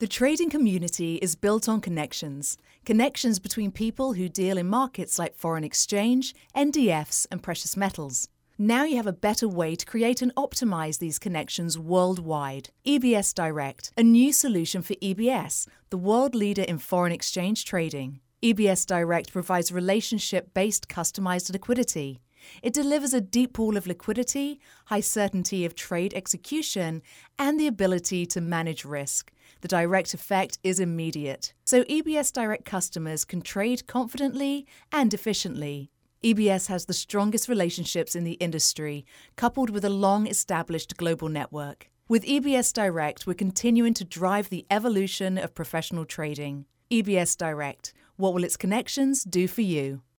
The trading community is built on connections. Connections between people who deal in markets like foreign exchange, NDFs, and precious metals. Now you have a better way to create and optimize these connections worldwide. EBS Direct, a new solution for EBS, the world leader in foreign exchange trading. EBS Direct provides relationship-based customized liquidity. It delivers a deep pool of liquidity, high certainty of trade execution, and the ability to manage risk. The direct effect is immediate, so EBS Direct customers can trade confidently and efficiently. EBS has the strongest relationships in the industry, coupled with a long-established global network. With EBS Direct, we're continuing to drive the evolution of professional trading. EBS Direct. What will its connections do for you?